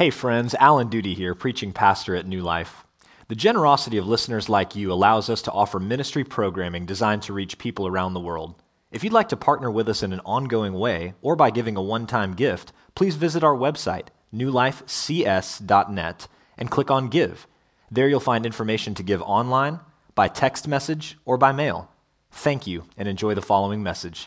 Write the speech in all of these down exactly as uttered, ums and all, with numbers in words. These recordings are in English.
Hey friends, Alan Duty here, preaching pastor at New Life. The generosity of listeners like you allows us to offer ministry programming designed to reach people around the world. If you'd like to partner with us in an ongoing way or by giving a one-time gift, please visit our website, new life c s dot net, and click on Give. There you'll find information to give online, by text message, or by mail. Thank you, and enjoy the following message.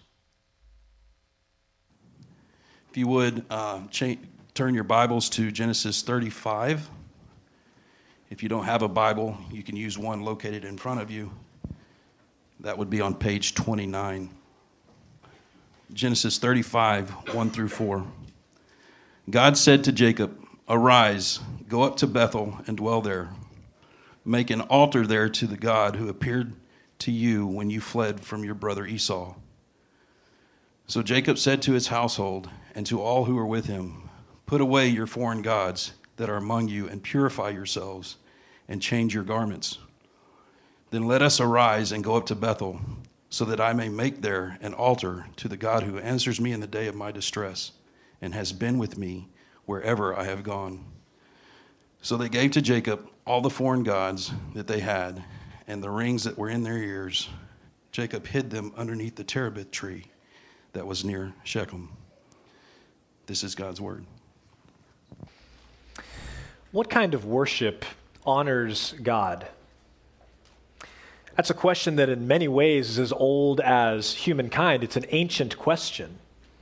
If you would, uh, cha- turn your Bibles to Genesis thirty-five. If you don't have a Bible, you can use one located in front of you. That would be on page twenty-nine. Genesis thirty-five, one through four. God said to Jacob, "Arise, go up to Bethel and dwell there. Make an altar there to the God who appeared to you when you fled from your brother Esau." So Jacob said to his household and to all who were with him, "Put away your foreign gods that are among you and purify yourselves and change your garments. Then let us arise and go up to Bethel so that I may make there an altar to the God who answers me in the day of my distress and has been with me wherever I have gone." So they gave to Jacob all the foreign gods that they had and the rings that were in their ears. Jacob hid them underneath the terebinth tree that was near Shechem. This is God's word. What kind of worship honors God? That's a question that in many ways is as old as humankind. It's an ancient question.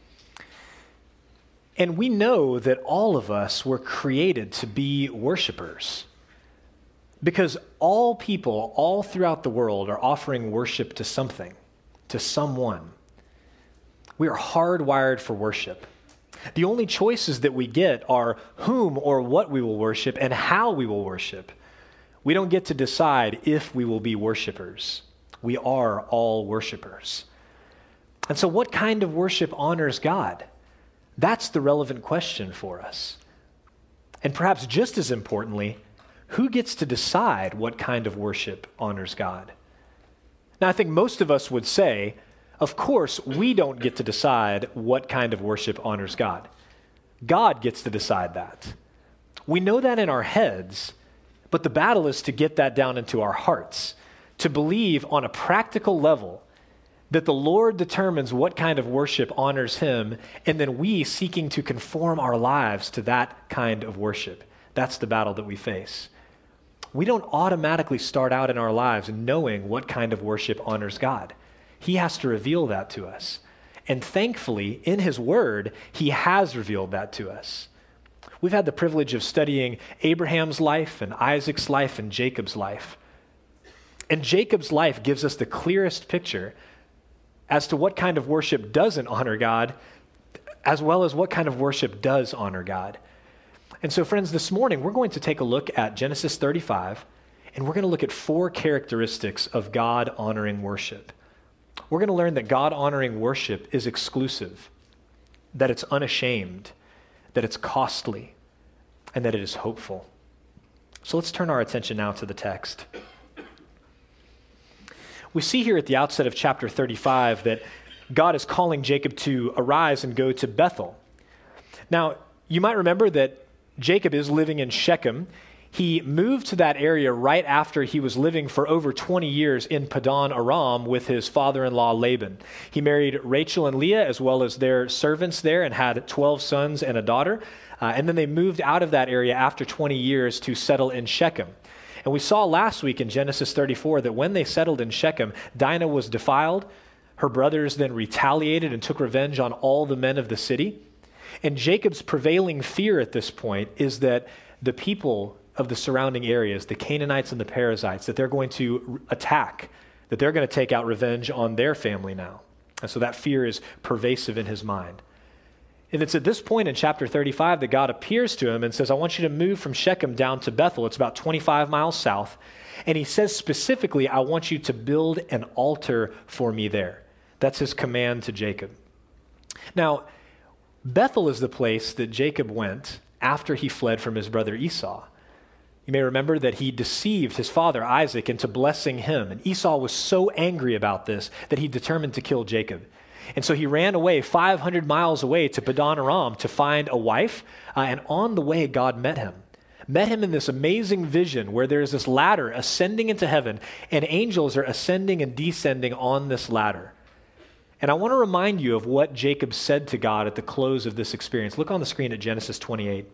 And we know that all of us were created to be worshipers. Because all people, all throughout the world, are offering worship to something, to someone. We are hardwired for worship. The only choices that we get are whom or what we will worship and how we will worship. We don't get to decide if we will be worshipers. We are all worshipers. And so what kind of worship honors God? That's the relevant question for us. And perhaps just as importantly, who gets to decide what kind of worship honors God? Now, I think most of us would say, of course, we don't get to decide what kind of worship honors God. God gets to decide that. We know that in our heads, but the battle is to get that down into our hearts, to believe on a practical level that the Lord determines what kind of worship honors him, and then we seeking to conform our lives to that kind of worship. That's the battle that we face. We don't automatically start out in our lives knowing what kind of worship honors God. He has to reveal that to us. And thankfully, in his word, he has revealed that to us. We've had the privilege of studying Abraham's life and Isaac's life and Jacob's life. And Jacob's life gives us the clearest picture as to what kind of worship doesn't honor God, as well as what kind of worship does honor God. And so, friends, this morning, we're going to take a look at Genesis thirty-five, and we're going to look at four characteristics of God-honoring worship. We're going to learn that God-honoring worship is exclusive, that it's unashamed, that it's costly, and that it is hopeful. So let's turn our attention now to the text. We see here at the outset of chapter thirty-five that God is calling Jacob to arise and go to Bethel. Now, you might remember that Jacob is living in Shechem. He moved to that area right after he was living for over twenty years in Padan Aram with his father-in-law Laban. He married Rachel and Leah as well as their servants there and had twelve sons and a daughter. Uh, and then they moved out of that area after twenty years to settle in Shechem. And we saw last week in Genesis thirty-four that when they settled in Shechem, Dinah was defiled. Her brothers then retaliated and took revenge on all the men of the city. And Jacob's prevailing fear at this point is that the people of the surrounding areas, the Canaanites and the Perizzites, that they're going to attack, that they're going to take out revenge on their family now. And so that fear is pervasive in his mind. And it's at this point in chapter thirty-five that God appears to him and says, "I want you to move from Shechem down to Bethel." It's about twenty-five miles south. And he says specifically, "I want you to build an altar for me there." That's his command to Jacob. Now, Bethel is the place that Jacob went after he fled from his brother Esau. You may remember that he deceived his father Isaac into blessing him. And Esau was so angry about this that he determined to kill Jacob. And so he ran away five hundred miles away to Padan Aram to find a wife. Uh, and on the way, God met him. Met him in this amazing vision where there's this ladder ascending into heaven, and angels are ascending and descending on this ladder. And I want to remind you of what Jacob said to God at the close of this experience. Look on the screen at Genesis twenty-eight.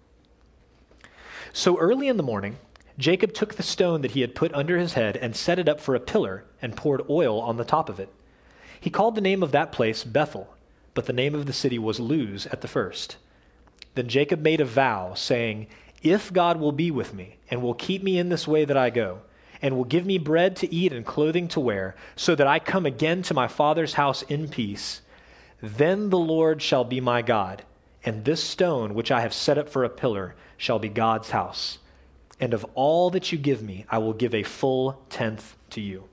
So early in the morning, Jacob took the stone that he had put under his head and set it up for a pillar and poured oil on the top of it. He called the name of that place Bethel, but the name of the city was Luz at the first. Then Jacob made a vow, saying, "If God will be with me and will keep me in this way that I go, and will give me bread to eat and clothing to wear, so that I come again to my father's house in peace, then the Lord shall be my God, and this stone which I have set up for a pillar shall be God's house. And of all that you give me, I will give a full tenth to you."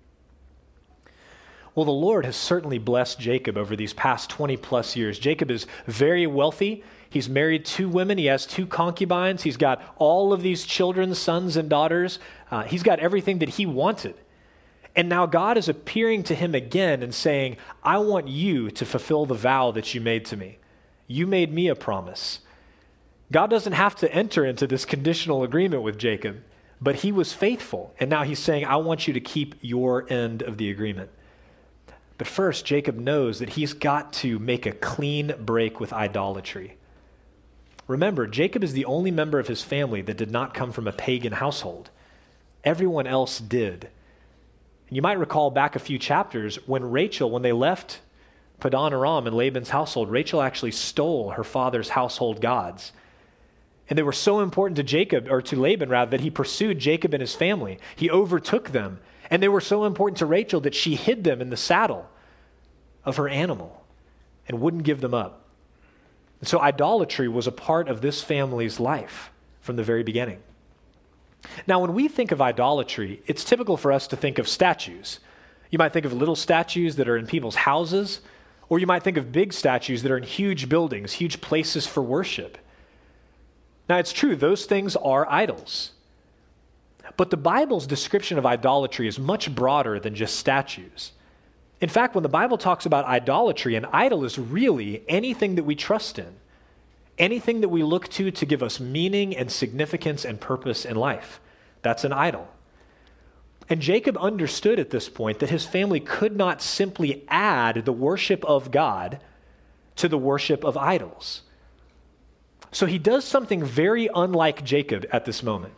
Well, the Lord has certainly blessed Jacob over these past twenty plus years. Jacob is very wealthy. He's married two women. He has two concubines. He's got all of these children, sons and daughters. Uh, he's got everything that he wanted. And now God is appearing to him again and saying, "I want you to fulfill the vow that you made to me. You made me a promise." God doesn't have to enter into this conditional agreement with Jacob, but he was faithful. And now he's saying, "I want you to keep your end of the agreement." But first, Jacob knows that he's got to make a clean break with idolatry. Remember, Jacob is the only member of his family that did not come from a pagan household. Everyone else did. And you might recall back a few chapters when Rachel, when they left Padan Aram and Laban's household, Rachel actually stole her father's household gods. And they were so important to Jacob, or to Laban rather, that he pursued Jacob and his family. He overtook them. And they were so important to Rachel that she hid them in the saddle of her animal and wouldn't give them up. And so idolatry was a part of this family's life from the very beginning. Now, when we think of idolatry, it's typical for us to think of statues. You might think of little statues that are in people's houses, or you might think of big statues that are in huge buildings, huge places for worship. Now, it's true, those things are idols. But the Bible's description of idolatry is much broader than just statues. In fact, when the Bible talks about idolatry, an idol is really anything that we trust in, anything that we look to to give us meaning and significance and purpose in life. That's an idol. And Jacob understood at this point that his family could not simply add the worship of God to the worship of idols. So he does something very unlike Jacob at this moment.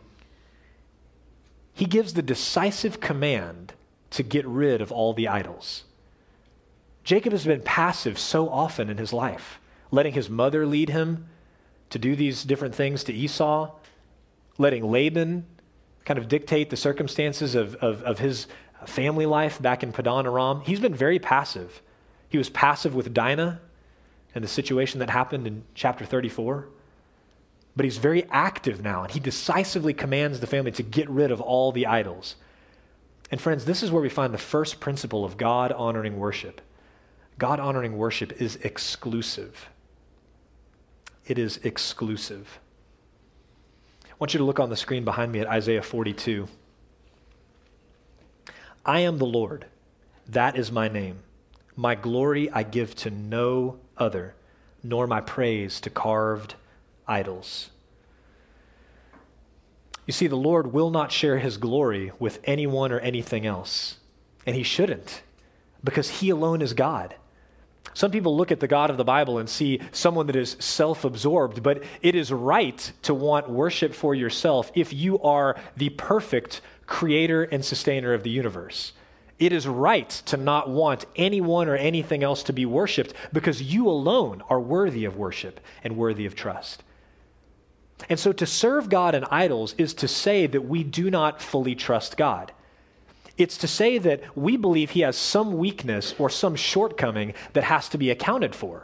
He gives the decisive command to get rid of all the idols. Jacob has been passive so often in his life, letting his mother lead him to do these different things to Esau, letting Laban kind of dictate the circumstances of, of, of his family life back in Padan Aram. He's been very passive. He was passive with Dinah and the situation that happened in chapter thirty-four. But he's very active now, and he decisively commands the family to get rid of all the idols. And friends, this is where we find the first principle of God-honoring worship. God-honoring worship is exclusive. It is exclusive. I want you to look on the screen behind me at Isaiah forty-two. "I am the Lord, that is my name. My glory I give to no other, nor my praise to carved idols." You see, the Lord will not share his glory with anyone or anything else. And he shouldn't, because he alone is God. Some people look at the God of the Bible and see someone that is self-absorbed, but it is right to want worship for yourself if you are the perfect creator and sustainer of the universe. It is right to not want anyone or anything else to be worshiped because you alone are worthy of worship and worthy of trust. And so to serve God in idols is to say that we do not fully trust God. It's to say that we believe he has some weakness or some shortcoming that has to be accounted for.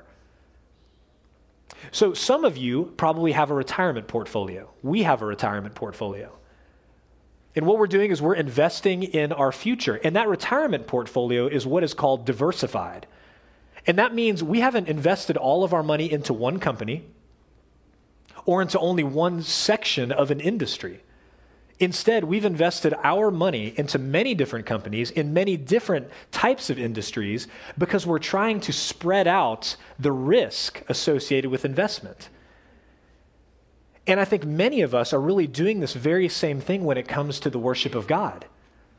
So some of you probably have a retirement portfolio. We have a retirement portfolio. And what we're doing is we're investing in our future. And that retirement portfolio is what is called diversified. And that means we haven't invested all of our money into one company or into only one section of an industry. Instead, we've invested our money into many different companies in many different types of industries because we're trying to spread out the risk associated with investment. And I think many of us are really doing this very same thing when it comes to the worship of God.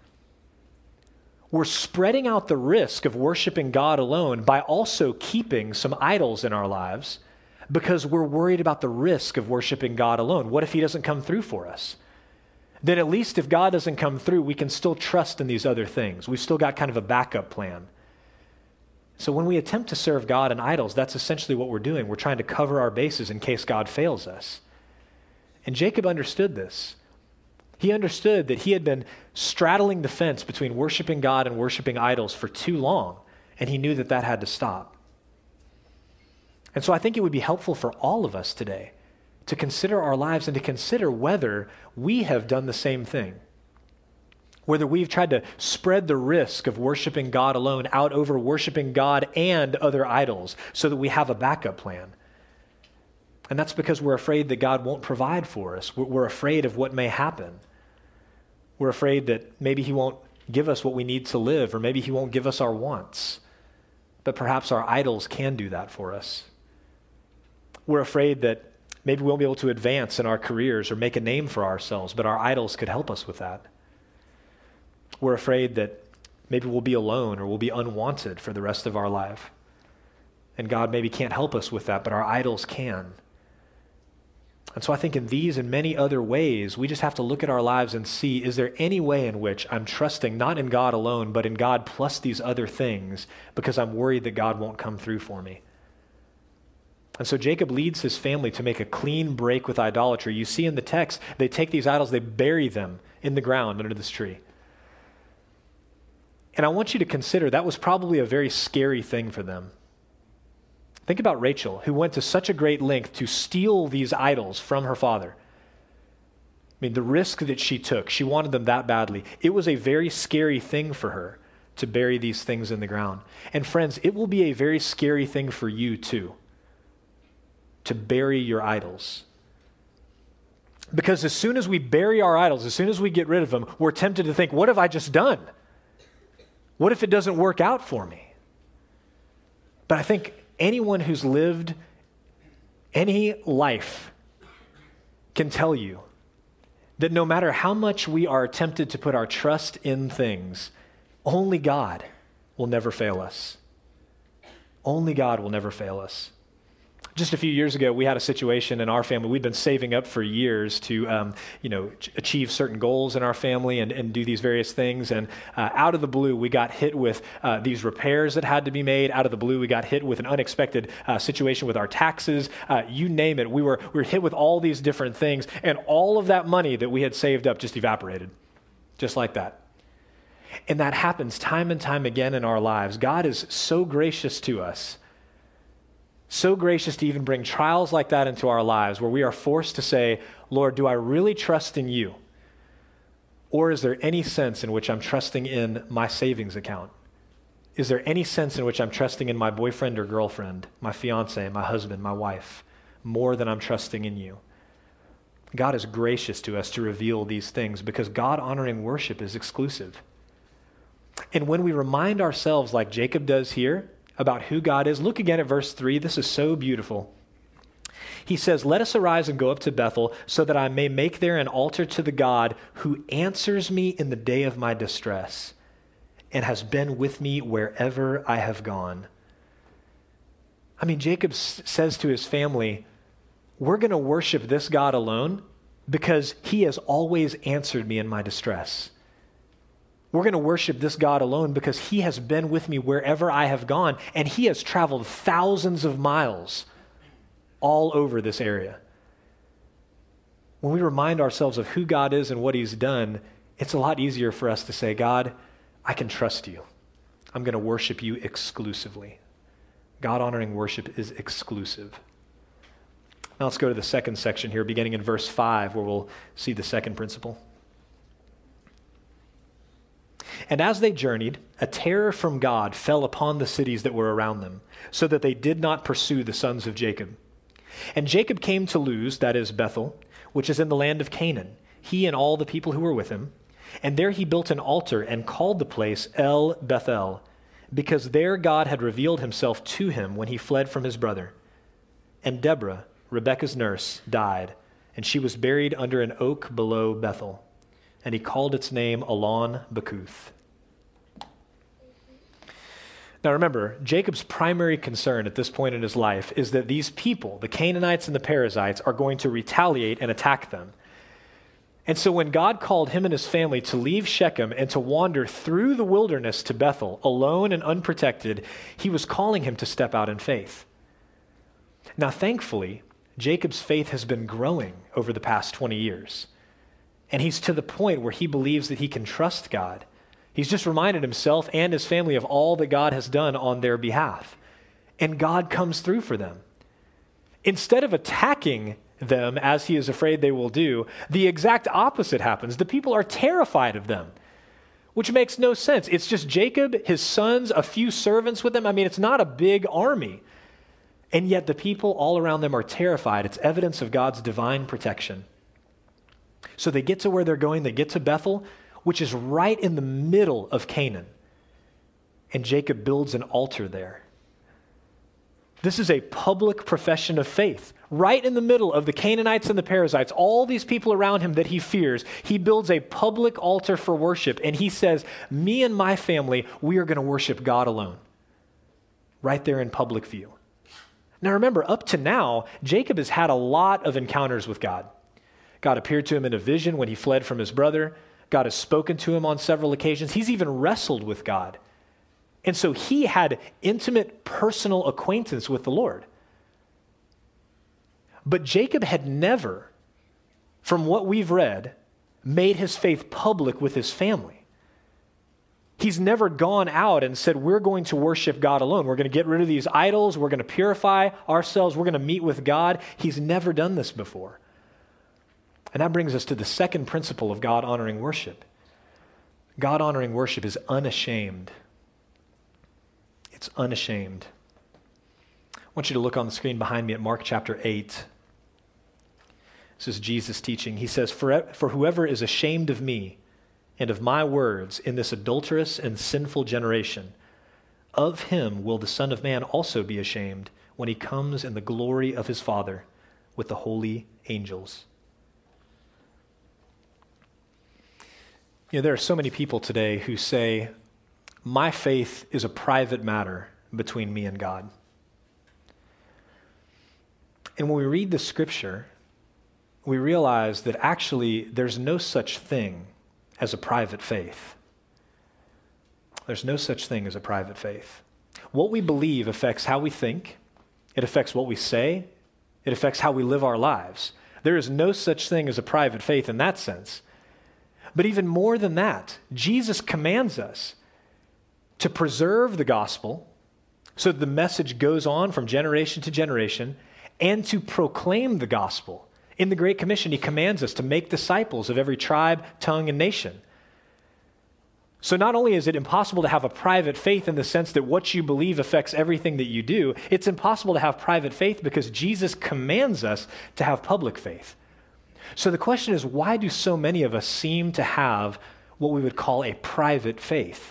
We're spreading out the risk of worshiping God alone by also keeping some idols in our lives because we're worried about the risk of worshiping God alone. What if he doesn't come through for us? Then at least if God doesn't come through, we can still trust in these other things. We've still got kind of a backup plan. So when we attempt to serve God and idols, that's essentially what we're doing. We're trying to cover our bases in case God fails us. And Jacob understood this. He understood that he had been straddling the fence between worshiping God and worshiping idols for too long, and he knew that that had to stop. And so I think it would be helpful for all of us today to consider our lives and to consider whether we have done the same thing, whether we've tried to spread the risk of worshiping God alone out over worshiping God and other idols so that we have a backup plan. And that's because we're afraid that God won't provide for us. We're afraid of what may happen. We're afraid that maybe he won't give us what we need to live, or maybe he won't give us our wants. But perhaps our idols can do that for us. We're afraid that maybe we won't be able to advance in our careers or make a name for ourselves, but our idols could help us with that. We're afraid that maybe we'll be alone or we'll be unwanted for the rest of our life. And God maybe can't help us with that, but our idols can. And so I think in these and many other ways, we just have to look at our lives and see, is there any way in which I'm trusting not in God alone, but in God plus these other things because I'm worried that God won't come through for me? And so Jacob leads his family to make a clean break with idolatry. You see in the text, they take these idols, they bury them in the ground under this tree. And I want you to consider that was probably a very scary thing for them. Think about Rachel, who went to such a great length to steal these idols from her father. I mean, the risk that she took, she wanted them that badly. It was a very scary thing for her to bury these things in the ground. And friends, it will be a very scary thing for you too, to bury your idols. Because as soon as we bury our idols, as soon as we get rid of them, we're tempted to think, what have I just done? What if it doesn't work out for me? But I think anyone who's lived any life can tell you that no matter how much we are tempted to put our trust in things, only God will never fail us. Only God will never fail us. Just a few years ago, we had a situation in our family. We'd been saving up for years to, um, you know, ch- achieve certain goals in our family and, and do these various things. And uh, out of the blue, we got hit with uh, these repairs that had to be made. Out of the blue, we got hit with an unexpected uh, situation with our taxes. Uh, you name it. We were we were hit with all these different things, and all of that money that we had saved up just evaporated, just like that. And that happens time and time again in our lives. God is so gracious to us. So gracious to even bring trials like that into our lives where we are forced to say, Lord, do I really trust in you? Or is there any sense in which I'm trusting in my savings account? Is there any sense in which I'm trusting in my boyfriend or girlfriend, my fiance, my husband, my wife, more than I'm trusting in you? God is gracious to us to reveal these things because God-honoring worship is exclusive. And when we remind ourselves, like Jacob does here, about who God is. Look again at verse three. This is so beautiful. He says, let us arise and go up to Bethel so that I may make there an altar to the God who answers me in the day of my distress and has been with me wherever I have gone. I mean, Jacob s- says to his family, we're going to worship this God alone because he has always answered me in my distress. We're going to worship this God alone because he has been with me wherever I have gone, and he has traveled thousands of miles all over this area. When we remind ourselves of who God is and what he's done, it's a lot easier for us to say, God, I can trust you. I'm going to worship you exclusively. God-honoring worship is exclusive. Now let's go to the second section here, beginning in verse five, where we'll see the second principle. And as they journeyed, a terror from God fell upon the cities that were around them, so that they did not pursue the sons of Jacob. And Jacob came to Luz, that is Bethel, which is in the land of Canaan. he and all the people who were with him. And there he built an altar and called the place El Bethel, because there God had revealed himself to him when he fled from his brother. And Deborah, Rebekah's nurse, died, and she was buried under an oak below Bethel. And he called its name Allon Bacuth. Now remember, Jacob's primary concern at this point in his life is that these people, the Canaanites and the Perizzites, are going to retaliate and attack them. And so when God called him and his family to leave Shechem and to wander through the wilderness to Bethel, alone and unprotected, he was calling him to step out in faith. Now, thankfully, Jacob's faith has been growing over the past twenty years. And he's to the point where he believes that he can trust God. He's just reminded himself and his family of all that God has done on their behalf. And God comes through for them. Instead of attacking them as he is afraid they will do, the exact opposite happens. The people are terrified of them, which makes no sense. It's just Jacob, his sons, a few servants with him. I mean, it's not a big army. And yet the people all around them are terrified. It's evidence of God's divine protection. So they get to where they're going. They get to Bethel, which is right in the middle of Canaan. And Jacob builds an altar there. This is a public profession of faith. Right in the middle of the Canaanites and the Perizzites, all these people around him that he fears, he builds a public altar for worship. And he says, me and my family, we are going to worship God alone. Right there in public view. Now remember, up to now, Jacob has had a lot of encounters with God. God appeared to him in a vision when he fled from his brother. God has spoken to him on several occasions. He's even wrestled with God. And so he had intimate personal acquaintance with the Lord. But Jacob had never, from what we've read, made his faith public with his family. He's never gone out and said, we're going to worship God alone. We're going to get rid of these idols. We're going to purify ourselves. We're going to meet with God. He's never done this before. And that brings us to the second principle of God-honoring worship. God-honoring worship is unashamed. It's unashamed. I want you to look on the screen behind me at Mark chapter eight. This is Jesus teaching. He says, for, for whoever is ashamed of me and of my words in this adulterous and sinful generation, of him will the Son of Man also be ashamed when he comes in the glory of his Father with the holy angels. You know, there are so many people today who say, my faith is a private matter between me and God. And when we read the scripture, we realize that actually there's no such thing as a private faith. There's no such thing as a private faith. What we believe affects how we think. It affects what we say. It affects how we live our lives. There is no such thing as a private faith in that sense. But even more than that, Jesus commands us to preserve the gospel so that the message goes on from generation to generation, and to proclaim the gospel. In the Great Commission, he commands us to make disciples of every tribe, tongue, and nation. So not only is it impossible to have a private faith in the sense that what you believe affects everything that you do, it's impossible to have private faith because Jesus commands us to have public faith. So the question is, why do so many of us seem to have what we would call a private faith?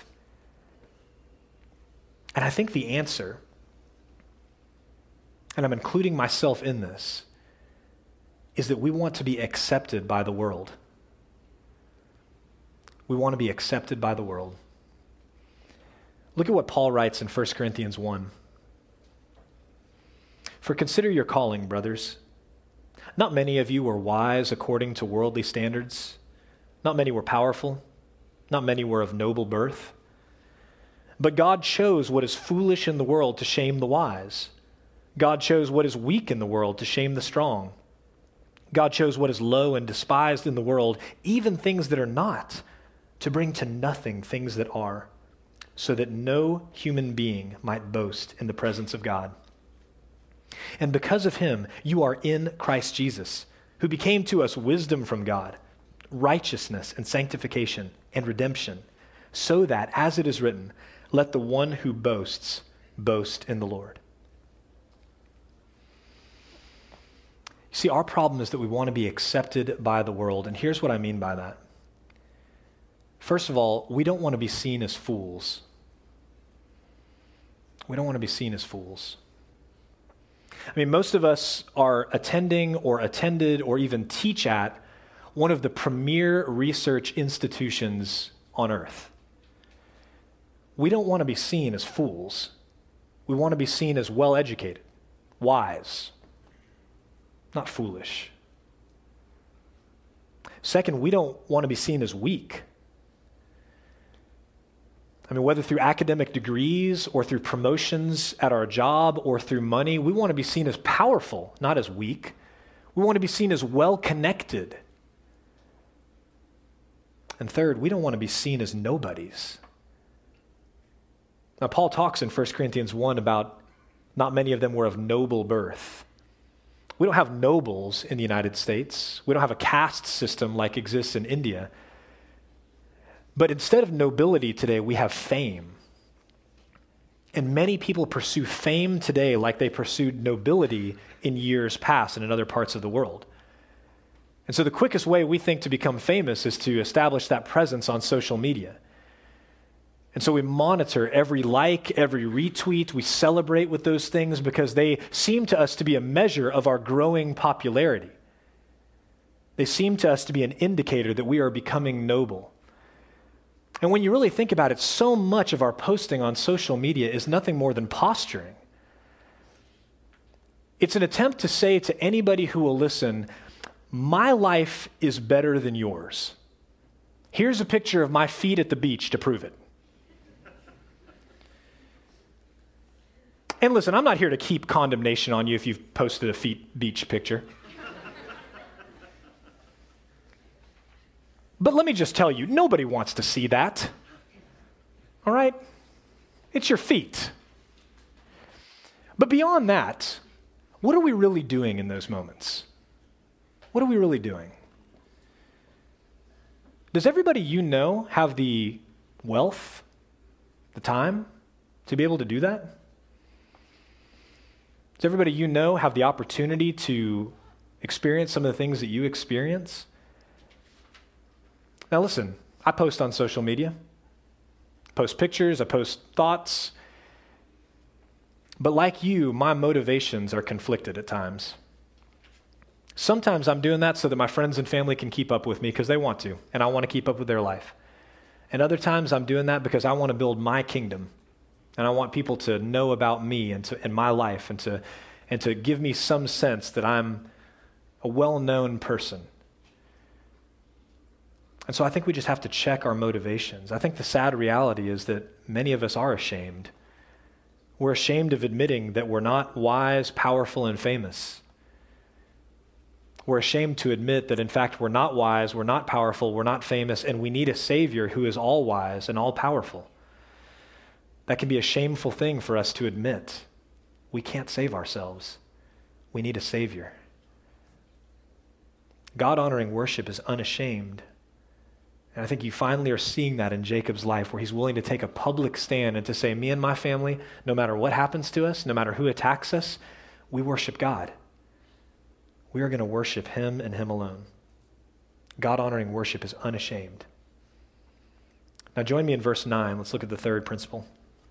And I think the answer, and I'm including myself in this, is that we want to be accepted by the world. We want to be accepted by the world. Look at what Paul writes in First Corinthians one. For consider your calling, brothers. Not many of you were wise according to worldly standards. Not many were powerful. Not many were of noble birth. But God chose what is foolish in the world to shame the wise. God chose what is weak in the world to shame the strong. God chose what is low and despised in the world, even things that are not, to bring to nothing things that are, so that no human being might boast in the presence of God. And because of him, you are in Christ Jesus, who became to us wisdom from God, righteousness and sanctification and redemption, so that, as it is written, let the one who boasts boast in the Lord. See, our problem is that we want to be accepted by the world, and here's what I mean by that. First of all, we don't want to be seen as fools. We don't want to be seen as fools. I mean, most of us are attending or attended or even teach at one of the premier research institutions on earth. We don't want to be seen as fools. We want to be seen as well-educated, wise, not foolish. Second, we don't want to be seen as weak. I mean, whether through academic degrees or through promotions at our job or through money, we want to be seen as powerful, not as weak. We want to be seen as well-connected. And third, we don't want to be seen as nobodies. Now, Paul talks in First Corinthians one about not many of them were of noble birth. We don't have nobles in the United States. We don't have a caste system like exists in India. But instead of nobility today, we have fame. And many people pursue fame today like they pursued nobility in years past and in other parts of the world. And so the quickest way we think to become famous is to establish that presence on social media. And so we monitor every like, every retweet. We celebrate with those things because they seem to us to be a measure of our growing popularity. They seem to us to be an indicator that we are becoming noble. And when you really think about it, so much of our posting on social media is nothing more than posturing. It's an attempt to say to anybody who will listen, my life is better than yours. Here's a picture of my feet at the beach to prove it. And listen, I'm not here to keep condemnation on you if you've posted a feet beach picture. But let me just tell you, nobody wants to see that. All right? It's your feet. But beyond that, what are we really doing in those moments? What are we really doing? Does everybody you know have the wealth, the time to be able to do that? Does everybody you know have the opportunity to experience some of the things that you experience? Now listen, I post on social media. I post pictures, I post thoughts. But like you, my motivations are conflicted at times. Sometimes I'm doing that so that my friends and family can keep up with me because they want to, and I want to keep up with their life. And other times I'm doing that because I want to build my kingdom. And I want people to know about me and, to, and my life and to, and to give me some sense that I'm a well-known person. And so I think we just have to check our motivations. I think the sad reality is that many of us are ashamed. We're ashamed of admitting that we're not wise, powerful, and famous. We're ashamed to admit that, in fact, we're not wise, we're not powerful, we're not famous, and we need a Savior who is all wise and all powerful. That can be a shameful thing for us to admit. We can't save ourselves. We need a Savior. God-honoring worship is unashamed. And I think you finally are seeing that in Jacob's life, where he's willing to take a public stand and to say, me and my family, no matter what happens to us, no matter who attacks us, we worship God. We are going to worship him and him alone. God-honoring worship is unashamed. Now join me in verse nine. Let's look at the third principle.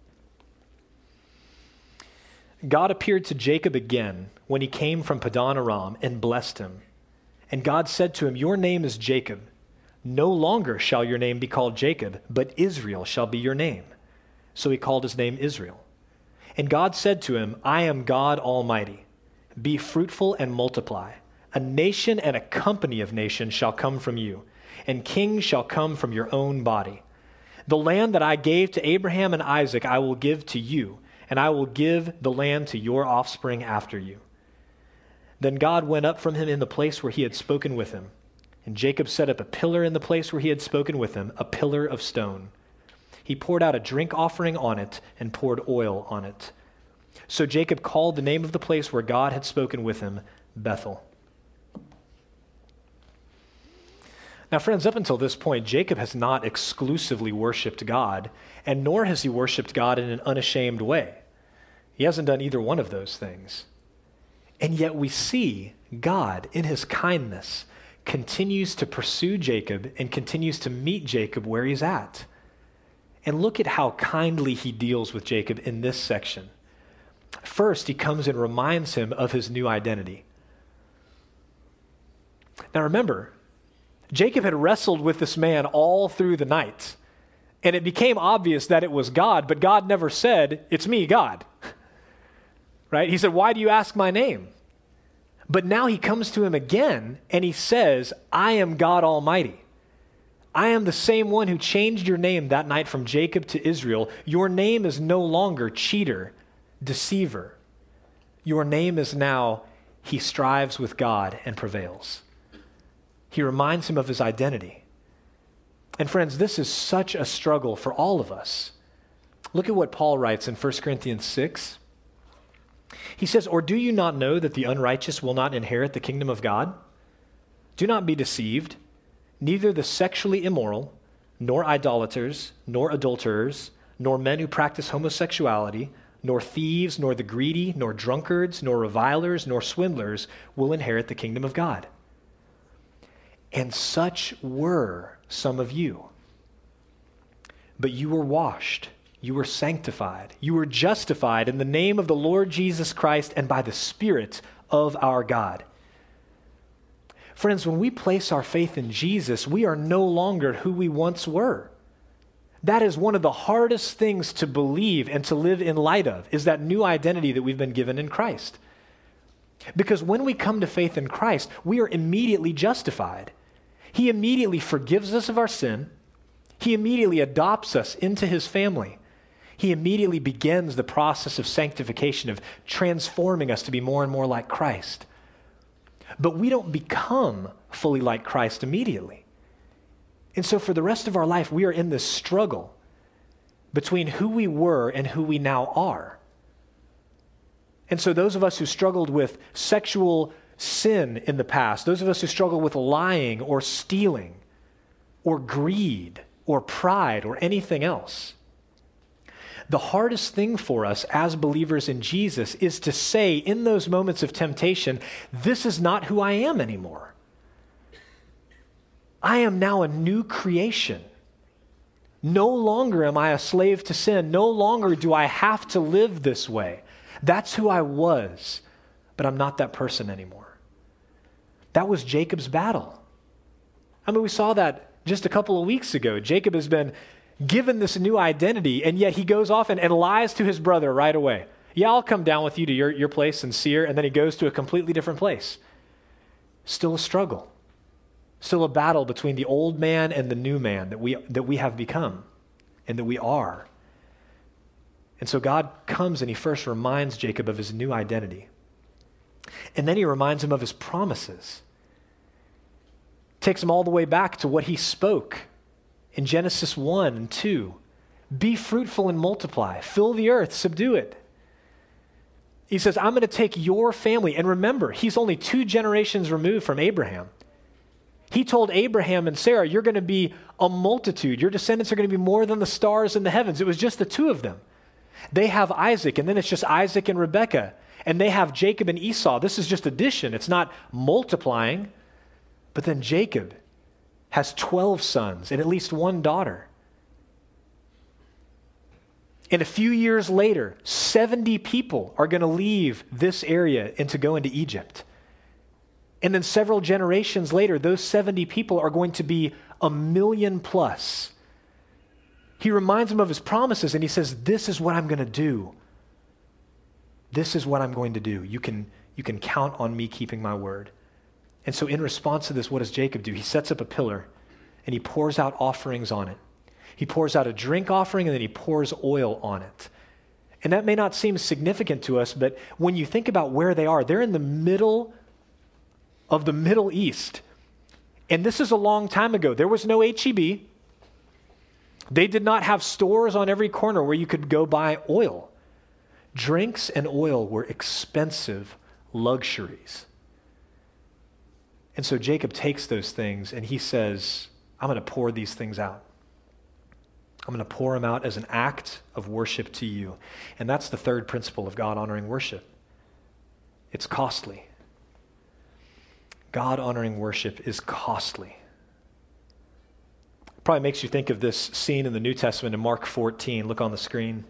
God appeared to Jacob again when he came from Padan Aram and blessed him. And God said to him, your name is Jacob. No longer shall your name be called Jacob, but Israel shall be your name. So he called his name Israel. And God said to him, I am God Almighty. Be fruitful and multiply. A nation and a company of nations shall come from you, and kings shall come from your own body. The land that I gave to Abraham and Isaac I will give to you, and I will give the land to your offspring after you. Then God went up from him in the place where he had spoken with him. And Jacob set up a pillar in the place where he had spoken with him, a pillar of stone. He poured out a drink offering on it and poured oil on it. So Jacob called the name of the place where God had spoken with him, Bethel. Now, friends, up until this point, Jacob has not exclusively worshiped God, and nor has he worshiped God in an unashamed way. He hasn't done either one of those things. And yet we see God, in his kindness, continues to pursue Jacob and continues to meet Jacob where he's at. And look at how kindly he deals with Jacob in this section. First, he comes and reminds him of his new identity. Now remember, Jacob had wrestled with this man all through the night, and it became obvious that it was God, but God never said, "It's me, God." Right? He said, "Why do you ask my name?" But now he comes to him again, and he says, "I am God Almighty. I am the same one who changed your name that night from Jacob to Israel. Your name is no longer cheater, deceiver. Your name is now, he strives with God and prevails." He reminds him of his identity. And friends, this is such a struggle for all of us. Look at what Paul writes in First Corinthians six. He says, "Or do you not know that the unrighteous will not inherit the kingdom of God? Do not be deceived. Neither the sexually immoral, nor idolaters, nor adulterers, nor men who practice homosexuality, nor thieves, nor the greedy, nor drunkards, nor revilers, nor swindlers will inherit the kingdom of God. And such were some of you. But you were washed, you were sanctified, you were justified in the name of the Lord Jesus Christ and by the Spirit of our God." Friends, when we place our faith in Jesus, we are no longer who we once were. That is one of the hardest things to believe and to live in light of, is that new identity that we've been given in Christ. Because when we come to faith in Christ, we are immediately justified. He immediately forgives us of our sin. He immediately adopts us into his family. He immediately begins the process of sanctification, of transforming us to be more and more like Christ. But we don't become fully like Christ immediately. And so for the rest of our life, we are in this struggle between who we were and who we now are. And so those of us who struggled with sexual sin in the past, those of us who struggle with lying or stealing or greed or pride or anything else, the hardest thing for us as believers in Jesus is to say in those moments of temptation, this is not who I am anymore. I am now a new creation. No longer am I a slave to sin. No longer do I have to live this way. That's who I was, but I'm not that person anymore. That was Jacob's battle. I mean, we saw that just a couple of weeks ago. Jacob has been given this new identity, and yet he goes off and, and lies to his brother right away. Yeah, I'll come down with you to your, your place in Seir, and then he goes to a completely different place. Still a struggle. Still a battle between the old man and the new man that we, that we have become and that we are. And so God comes and he first reminds Jacob of his new identity. And then he reminds him of his promises. Takes him all the way back to what he spoke in Genesis one and two. Be fruitful and multiply. Fill the earth, subdue it. He says, I'm going to take your family. And remember, he's only two generations removed from Abraham. He told Abraham and Sarah, you're going to be a multitude. Your descendants are going to be more than the stars in the heavens. It was just the two of them. They have Isaac, and then it's just Isaac and Rebekah. And they have Jacob and Esau. This is just addition. It's not multiplying. But then Jacob has twelve sons and at least one daughter. And a few years later, seventy people are going to leave this area and to go into Egypt. And then several generations later, those seventy people are going to be a million plus. He reminds them of his promises and he says, this is what I'm going to do. This is what I'm going to do. You can, you can count on me keeping my word. And so in response to this, what does Jacob do? He sets up a pillar and he pours out offerings on it. He pours out a drink offering and then he pours oil on it. And that may not seem significant to us, but when you think about where they are, they're in the middle of the Middle East. And this is a long time ago. There was no H E B. They did not have stores on every corner where you could go buy oil. Drinks and oil were expensive luxuries. And so Jacob takes those things and he says, I'm going to pour these things out. I'm going to pour them out as an act of worship to you. And that's the third principle of God-honoring worship. It's costly. God-honoring worship is costly. Probably makes you think of this scene in the New Testament in Mark fourteen. Look on the screen.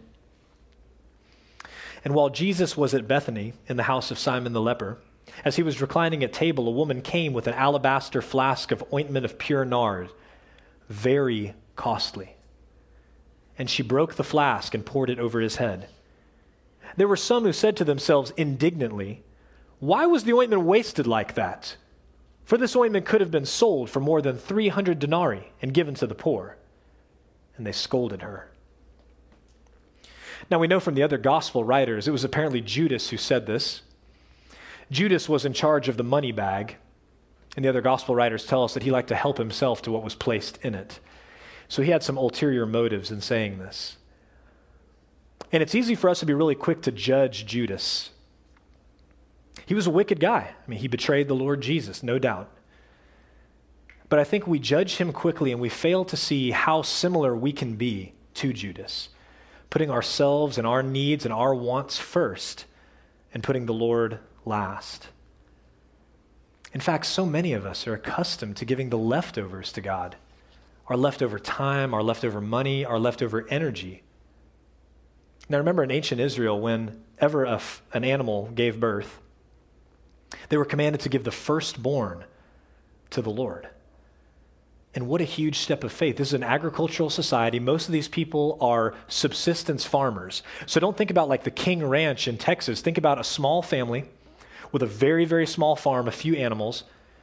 And while Jesus was at Bethany in the house of Simon the leper, as he was reclining at table, a woman came with an alabaster flask of ointment of pure nard, very costly. And she broke the flask and poured it over his head. There were some who said to themselves indignantly, "Why was the ointment wasted like that? For this ointment could have been sold for more than three hundred denarii and given to the poor." And they scolded her. Now we know from the other gospel writers, it was apparently Judas who said this. Judas was in charge of the money bag, and the other gospel writers tell us that he liked to help himself to what was placed in it. So he had some ulterior motives in saying this. And it's easy for us to be really quick to judge Judas. He was a wicked guy. I mean, he betrayed the Lord Jesus, no doubt. But I think we judge him quickly and we fail to see how similar we can be to Judas, putting ourselves and our needs and our wants first and putting the Lord last. In fact, so many of us are accustomed to giving the leftovers to God, our leftover time, our leftover money, our leftover energy. Now remember in ancient Israel, whenever a f- an animal gave birth, they were commanded to give the firstborn to the Lord. And what a huge step of faith. This is an agricultural society. Most of these people are subsistence farmers. So don't think about like the King Ranch in Texas. Think about a small family with a very, very small farm, a few animals.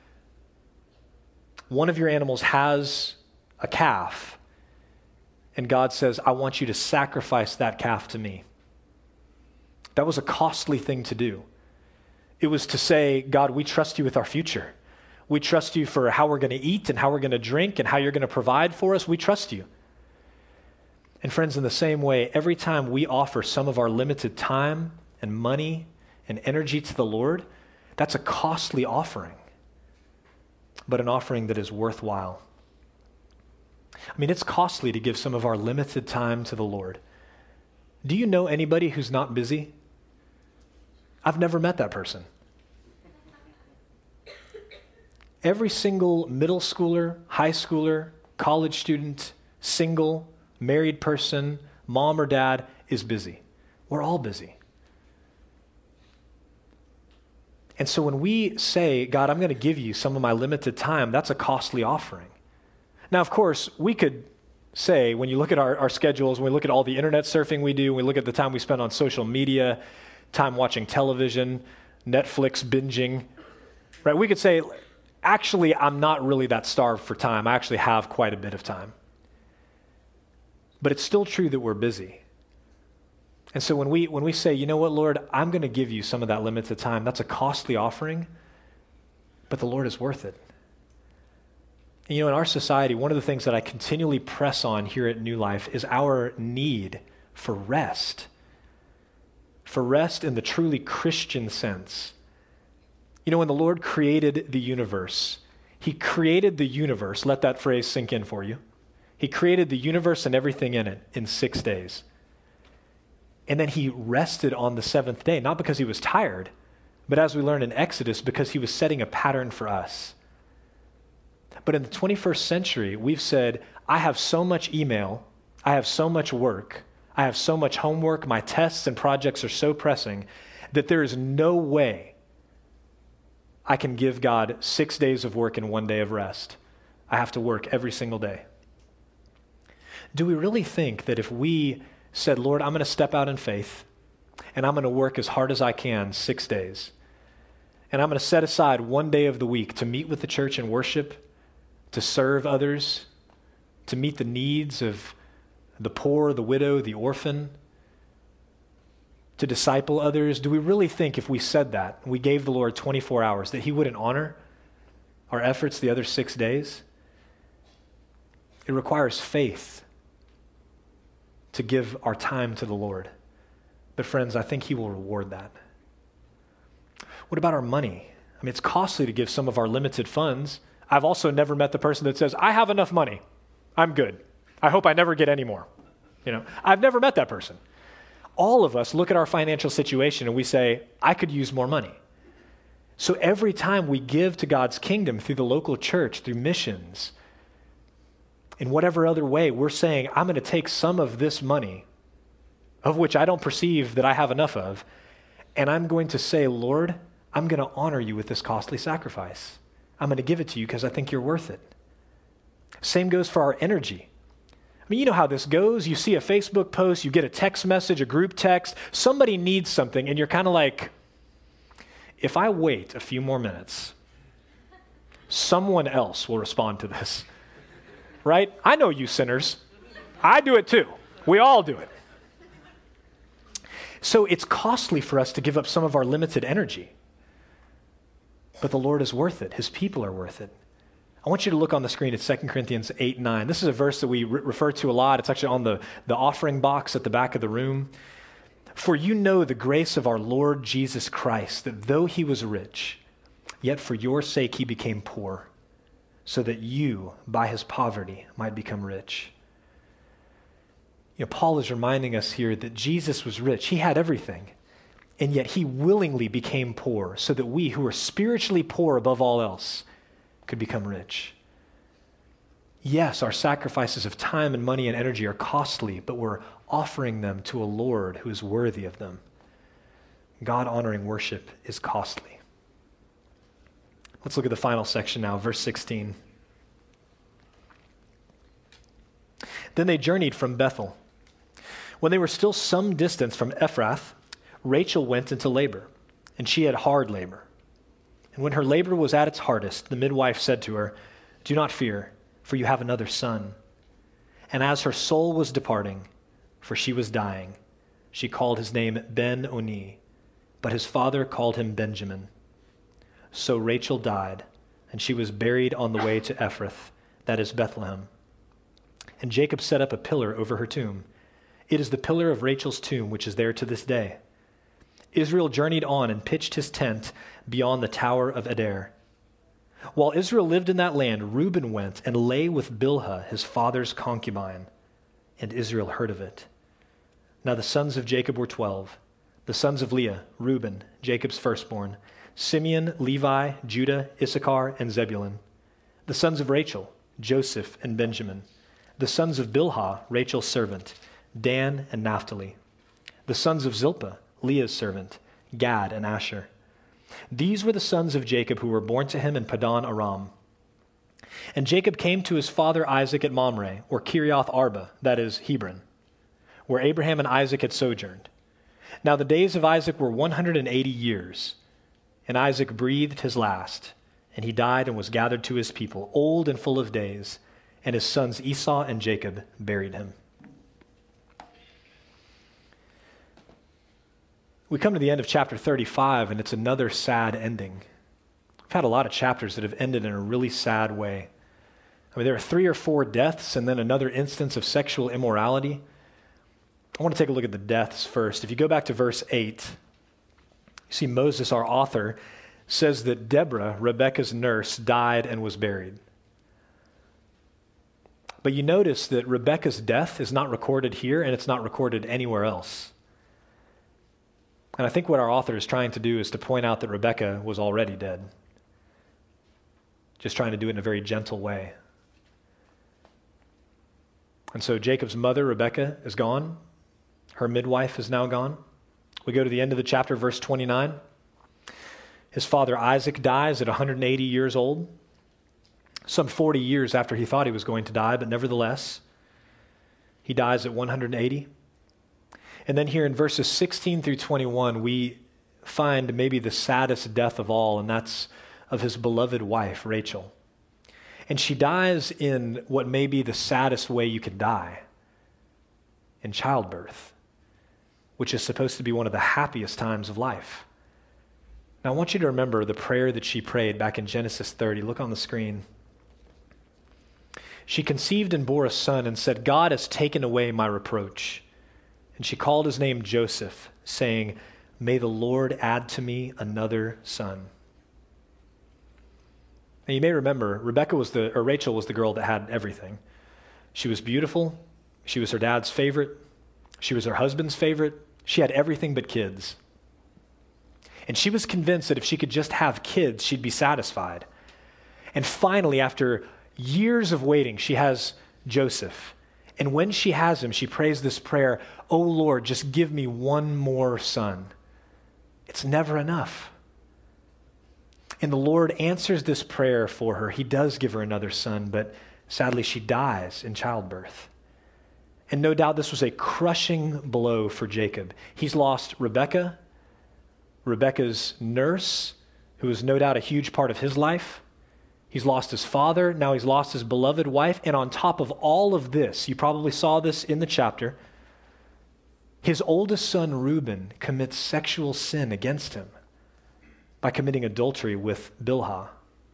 One of your animals has a calf, and God says, "I want you to sacrifice that calf to me." That was a costly thing to do. It was to say, "God, we trust you with our future. We trust you for how we're going to eat and how we're going to drink and how you're going to provide for us. We trust you." And friends, in the same way, every time we offer some of our limited time and money and energy to the Lord, that's a costly offering, but an offering that is worthwhile. I mean, it's costly to give some of our limited time to the Lord. Do you know anybody who's not busy? I've never met that person. Every single middle schooler, high schooler, college student, single, married person, mom or dad is busy. We're all busy. And so when we say, "God, I'm going to give you some of my limited time," that's a costly offering. Now, of course, we could say, when you look at our, our schedules, when we look at all the internet surfing we do, when we look at the time we spend on social media, time watching television, Netflix binging, right? We could say, actually, I'm not really that starved for time. I actually have quite a bit of time. But it's still true that we're busy. And so when we when we say, "You know what, Lord, I'm going to give you some of that limited time," that's a costly offering, but the Lord is worth it. And you know, in our society, one of the things that I continually press on here at New Life is our need for rest. For rest in the truly Christian sense. You know, when the Lord created the universe, he created the universe, let that phrase sink in for you. He created the universe and everything in it in six days. And then he rested on the seventh day, not because he was tired, but as we learn in Exodus, because he was setting a pattern for us. But in the twenty-first century, we've said, "I have so much email, I have so much work, I have so much homework, my tests and projects are so pressing that there is no way I can give God six days of work and one day of rest. I have to work every single day." Do we really think that if we said, "Lord, I'm going to step out in faith, and I'm going to work as hard as I can six days, and I'm going to set aside one day of the week to meet with the church and worship, to serve others, to meet the needs of the poor, the widow, the orphan, to disciple others," do we really think if we said that, we gave the Lord twenty-four hours, that he wouldn't honor our efforts the other six days? It requires faith to give our time to the Lord. But friends, I think he will reward that. What about our money? I mean, it's costly to give some of our limited funds. I've also never met the person that says, "I have enough money. I'm good. I hope I never get any more." You know, I've never met that person. All of us look at our financial situation and we say, "I could use more money." So every time we give to God's kingdom through the local church, through missions, in whatever other way, we're saying, I'm going to take some of this money, of which I don't perceive that I have enough of, and I'm going to say, Lord, I'm going to honor you with this costly sacrifice. I'm going to give it to you because I think you're worth it. Same goes for our energy. I mean, you know how this goes. You see a Facebook post, you get a text message, a group text, somebody needs something, and you're kind of like, if I wait a few more minutes, someone else will respond to this, right? I know you sinners. I do it too. We all do it. So it's costly for us to give up some of our limited energy. But the Lord is worth it. His people are worth it. I want you to look on the screen at Second Corinthians eight nine. This is a verse that we re- refer to a lot. It's actually on the, the offering box at the back of the room. For you know the grace of our Lord Jesus Christ, that though he was rich, yet for your sake he became poor, so that you, by his poverty, might become rich. You know, Paul is reminding us here that Jesus was rich. He had everything. And yet he willingly became poor so that we who are spiritually poor above all else could become rich. Yes, our sacrifices of time and money and energy are costly, but we're offering them to a Lord who is worthy of them. God-honoring worship is costly. Let's look at the final section now, verse sixteen. Then they journeyed from Bethel. When they were still some distance from Ephrath, Rachel went into labor, and she had hard labor. And when her labor was at its hardest, the midwife said to her, "Do not fear, for you have another son." And as her soul was departing, for she was dying, she called his name Ben-Oni, but his father called him Benjamin. So Rachel died, and she was buried on the way to Ephrath, that is Bethlehem. And Jacob set up a pillar over her tomb. It is the pillar of Rachel's tomb, which is there to this day. Israel journeyed on and pitched his tent beyond the tower of Eder. While Israel lived in that land, Reuben went and lay with Bilhah, his father's concubine, and Israel heard of it. Now the sons of Jacob were twelve. The sons of Leah, Reuben, Jacob's firstborn, Simeon, Levi, Judah, Issachar, and Zebulun. The sons of Rachel, Joseph and Benjamin. The sons of Bilhah, Rachel's servant, Dan and Naphtali. The sons of Zilpah, Leah's servant, Gad and Asher. These were the sons of Jacob who were born to him in Padan Aram. And Jacob came to his father Isaac at Mamre, or Kiriath Arba, that is Hebron, where Abraham and Isaac had sojourned. Now the days of Isaac were one hundred eighty years, and Isaac breathed his last, and he died and was gathered to his people, old and full of days, and his sons Esau and Jacob buried him. We come to the end of chapter thirty-five, and it's another sad ending. We've had a lot of chapters that have ended in a really sad way. I mean, there are three or four deaths and then another instance of sexual immorality. I want to take a look at the deaths first. If you go back to verse eight, you see Moses, our author, says that Deborah, Rebekah's nurse, died and was buried. But you notice that Rebekah's death is not recorded here, and it's not recorded anywhere else. And I think what our author is trying to do is to point out that Rebekah was already dead. Just trying to do it in a very gentle way. And so Jacob's mother, Rebekah, is gone. Her midwife is now gone. We go to the end of the chapter, verse twenty-nine. His father Isaac dies at one hundred eighty years old, some forty years after he thought he was going to die, but nevertheless, he dies at one hundred eighty. And then here in verses sixteen through twenty-one, we find maybe the saddest death of all, and that's of his beloved wife, Rachel. And she dies in what may be the saddest way you could die, in childbirth, which is supposed to be one of the happiest times of life. Now, I want you to remember the prayer that she prayed back in Genesis thirty. Look on the screen. She conceived and bore a son and said, "God has taken away my reproach." And she called his name Joseph, saying, "May the Lord add to me another son." Now you may remember, Rebecca was the, or Rachel was the girl that had everything. She was beautiful. She was her dad's favorite. She was her husband's favorite. She had everything but kids. And she was convinced that if she could just have kids, she'd be satisfied. And finally, after years of waiting, she has Joseph. And when she has him, she prays this prayer, "Oh Lord, just give me one more son." It's never enough. And the Lord answers this prayer for her. He does give her another son, but sadly she dies in childbirth. And no doubt this was a crushing blow for Jacob. He's lost Rebekah, Rebekah's nurse, who was no doubt a huge part of his life. He's lost his father. Now he's lost his beloved wife. And on top of all of this, you probably saw this in the chapter, his oldest son, Reuben, commits sexual sin against him by committing adultery with Bilhah.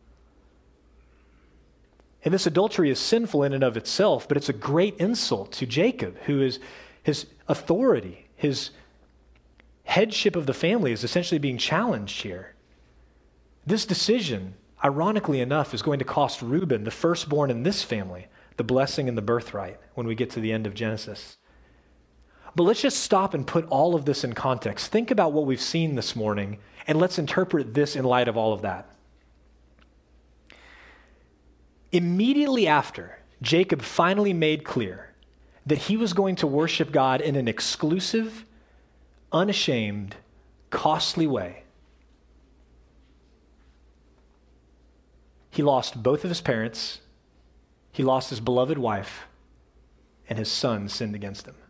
And this adultery is sinful in and of itself, but it's a great insult to Jacob, who is his authority, his headship of the family is essentially being challenged here. This decision, ironically enough, is going to cost Reuben, the firstborn in this family, the blessing and the birthright when we get to the end of Genesis. But let's just stop and put all of this in context. Think about what we've seen this morning, and let's interpret this in light of all of that. Immediately after Jacob finally made clear that he was going to worship God in an exclusive, unashamed, costly way, he lost both of his parents, he lost his beloved wife, and his son sinned against him.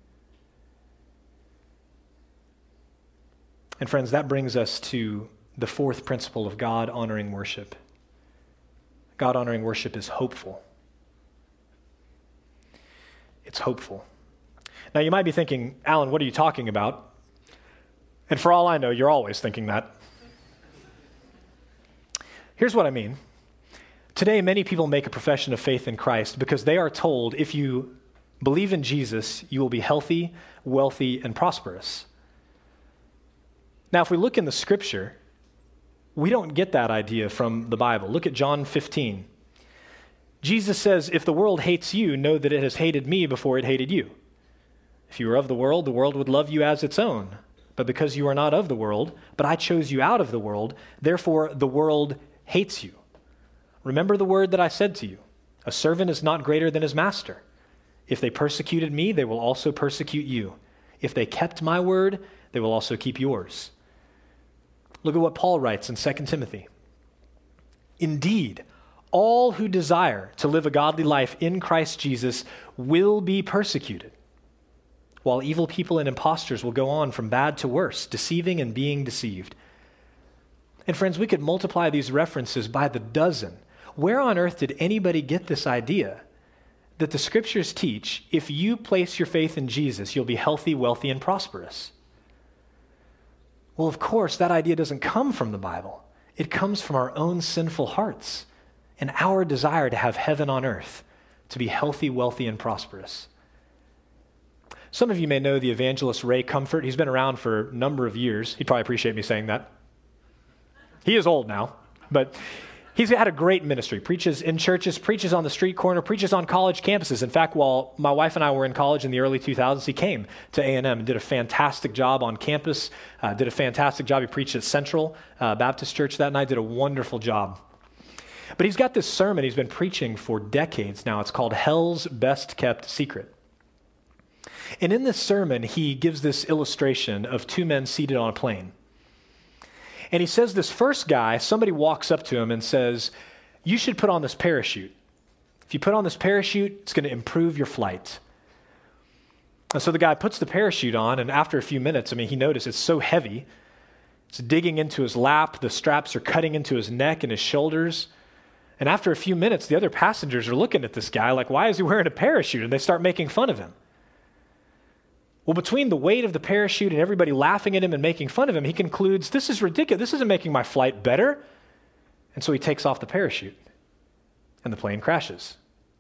And friends, that brings us to the fourth principle of God-honoring worship. God-honoring worship is hopeful. It's hopeful. Now, you might be thinking, Alan, what are you talking about? And for all I know, you're always thinking that. Here's what I mean. Today, many people make a profession of faith in Christ because they are told if you believe in Jesus, you will be healthy, wealthy, and prosperous. Now, if we look in the scripture, we don't get that idea from the Bible. Look at John fifteen. Jesus says, "If the world hates you, know that it has hated me before it hated you. If you were of the world, the world would love you as its own. But because you are not of the world, but I chose you out of the world, therefore the world hates you. Remember the word that I said to you. A servant is not greater than his master. If they persecuted me, they will also persecute you. If they kept my word, they will also keep yours." Look at what Paul writes in Second Timothy. "Indeed, all who desire to live a godly life in Christ Jesus will be persecuted, while evil people and impostors will go on from bad to worse, deceiving and being deceived." And friends, we could multiply these references by the dozen. Where on earth did anybody get this idea that the scriptures teach if you place your faith in Jesus, you'll be healthy, wealthy, and prosperous? Well, of course, that idea doesn't come from the Bible. It comes from our own sinful hearts and our desire to have heaven on earth, to be healthy, wealthy, and prosperous. Some of you may know the evangelist Ray Comfort. He's been around for a number of years. He'd probably appreciate me saying that. He is old now, but he's had a great ministry. Preaches in churches, preaches on the street corner, preaches on college campuses. In fact, while my wife and I were in college in the early two thousands, he came to A and M and did a fantastic job on campus, uh, did a fantastic job. He preached at Central uh, Baptist Church that night, did a wonderful job. But he's got this sermon he's been preaching for decades now. It's called Hell's Best Kept Secret. And in this sermon, he gives this illustration of two men seated on a plane. And he says this first guy, somebody walks up to him and says, "You should put on this parachute. If you put on this parachute, it's going to improve your flight." And so the guy puts the parachute on, and after a few minutes, I mean, he noticed it's so heavy. It's digging into his lap. The straps are cutting into his neck and his shoulders. And after a few minutes, the other passengers are looking at this guy like, why is he wearing a parachute? And they start making fun of him. Well, between the weight of the parachute and everybody laughing at him and making fun of him, he concludes, this is ridiculous. This isn't making my flight better. And so he takes off the parachute, and the plane crashes.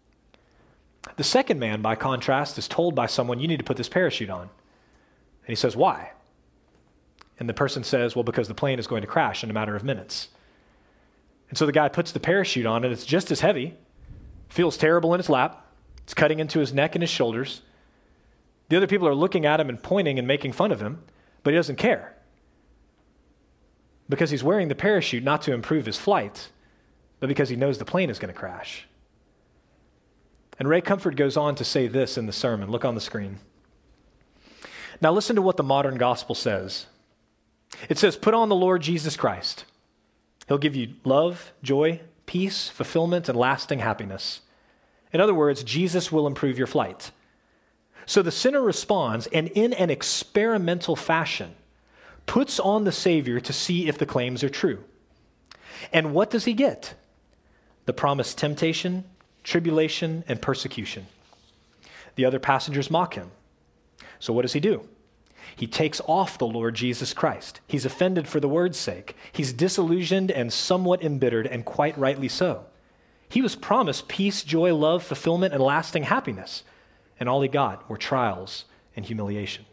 The second man, by contrast, is told by someone, you need to put this parachute on. And he says, why? And the person says, well, because the plane is going to crash in a matter of minutes. And so the guy puts the parachute on, and it's just as heavy, feels terrible in his lap. It's cutting into his neck and his shoulders. The other people are looking at him and pointing and making fun of him, but he doesn't care. because he's wearing the parachute not to improve his flight, but because he knows the plane is going to crash. And Ray Comfort goes on to say this in the sermon. Look on the screen. Now listen to what the modern gospel says. It says, put on the Lord Jesus Christ. He'll give you love, joy, peace, fulfillment, and lasting happiness. In other words, Jesus will improve your flight. So the sinner responds, and in an experimental fashion, puts on the Savior to see if the claims are true. And what does he get? The promised temptation, tribulation, and persecution. The other passengers mock him. So what does he do? He takes off the Lord Jesus Christ. He's offended for the word's sake. He's disillusioned and somewhat embittered, and quite rightly so. He was promised peace, joy, love, fulfillment, and lasting happiness. And all he got were trials and humiliation.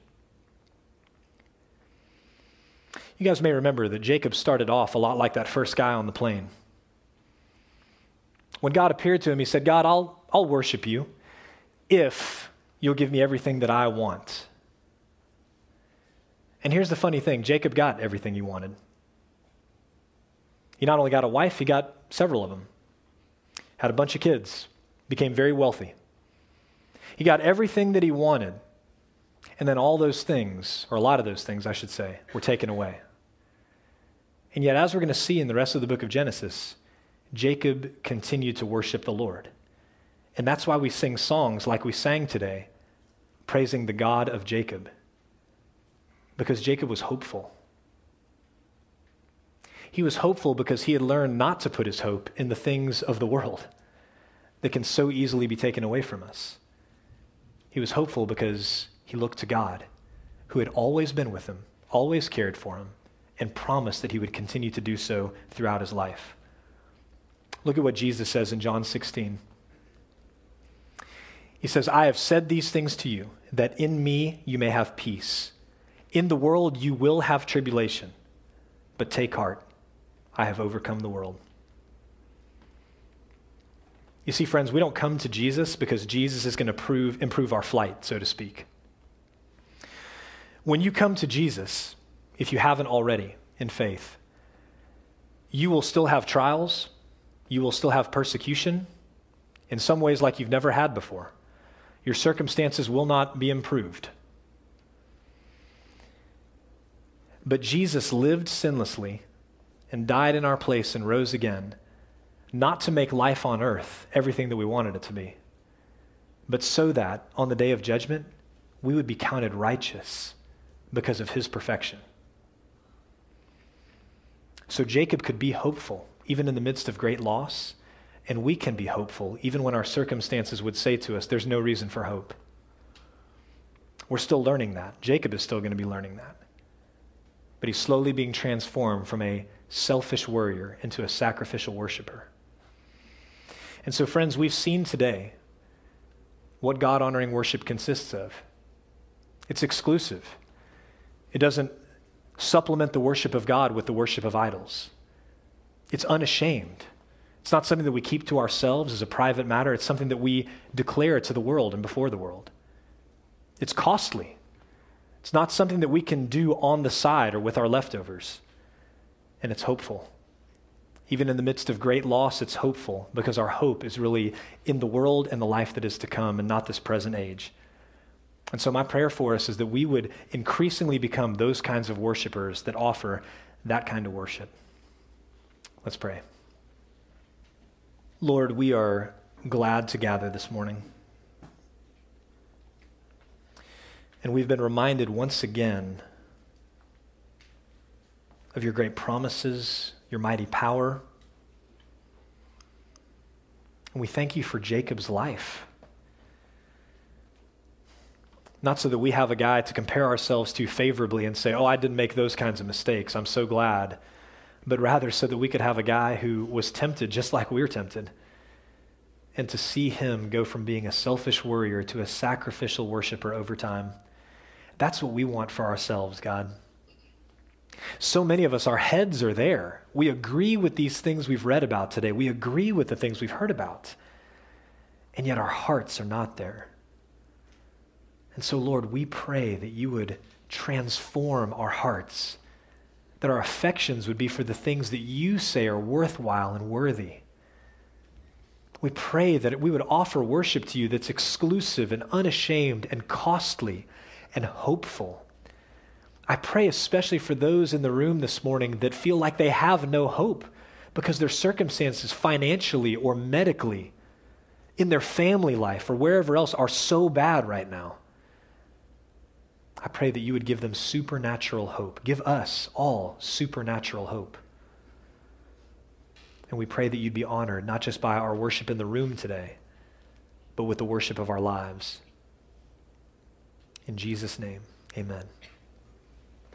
You guys may remember that Jacob started off a lot like that first guy on the plane. When God appeared to him, he said, God, I'll, I'll worship you if you'll give me everything that I want. And here's the funny thing, Jacob got everything he wanted. He not only got a wife, he got several of them. Had a bunch of kids, became very wealthy. He got everything that he wanted, and then all those things, or a lot of those things, I should say, were taken away. And yet, as we're going to see in the rest of the book of Genesis, Jacob continued to worship the Lord. And that's why we sing songs like we sang today, praising the God of Jacob. Because Jacob was hopeful. He was hopeful because he had learned not to put his hope in the things of the world that can so easily be taken away from us. He was hopeful because he looked to God, who had always been with him, always cared for him, and promised that he would continue to do so throughout his life. Look at what Jesus says in John sixteen. He says, I have said these things to you, that in me you may have peace. In the world you will have tribulation, but take heart, I have overcome the world. You see, friends, we don't come to Jesus because Jesus is going to prove, improve our flight, so to speak. When you come to Jesus, if you haven't already, in faith, you will still have trials, you will still have persecution, in some ways like you've never had before. Your circumstances will not be improved. But Jesus lived sinlessly and died in our place and rose again, not to make life on earth everything that we wanted it to be, but so that on the day of judgment, we would be counted righteous because of his perfection. So Jacob could be hopeful even in the midst of great loss, and we can be hopeful even when our circumstances would say to us, there's no reason for hope. We're still learning that. Jacob is still going to be learning that. But he's slowly being transformed from a selfish warrior into a sacrificial worshiper. And so, friends, we've seen today what God-honoring worship consists of. It's exclusive. It doesn't supplement the worship of God with the worship of idols. It's unashamed. It's not something that we keep to ourselves as a private matter. It's something that we declare to the world and before the world. It's costly. It's not something that we can do on the side or with our leftovers. And it's hopeful. Even in the midst of great loss, it's hopeful because our hope is really in the world and the life that is to come and not this present age. And so my prayer for us is that we would increasingly become those kinds of worshipers that offer that kind of worship. Let's pray. Lord, we are glad to gather this morning. And we've been reminded once again of your great promises, your mighty power. And we thank you for Jacob's life. Not so that we have a guy to compare ourselves to favorably and say, oh, I didn't make those kinds of mistakes, I'm so glad. But rather so that we could have a guy who was tempted just like we were tempted. And to see him go from being a selfish warrior to a sacrificial worshiper over time. That's what we want for ourselves, God. So many of us, our heads are there. We agree with these things we've read about today. We agree with the things we've heard about. And yet our hearts are not there. And so, Lord, we pray that you would transform our hearts that our affections would be for the things that you say are worthwhile and worthy. We pray that we would offer worship to you that's exclusive and unashamed and costly and hopeful. I pray especially for those in the room this morning that feel like they have no hope because their circumstances financially or medically, in their family life or wherever else, are so bad right now. I pray that you would give them supernatural hope. Give us all supernatural hope. And we pray that you'd be honored, not just by our worship in the room today, but with the worship of our lives. In Jesus' name, amen.